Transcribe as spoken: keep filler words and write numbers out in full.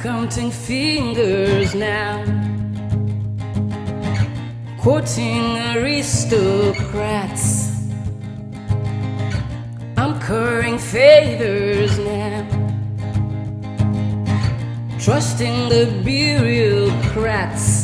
counting fingers now, quoting aristocrats. I'm currying favors now, trusting the bureaucrats.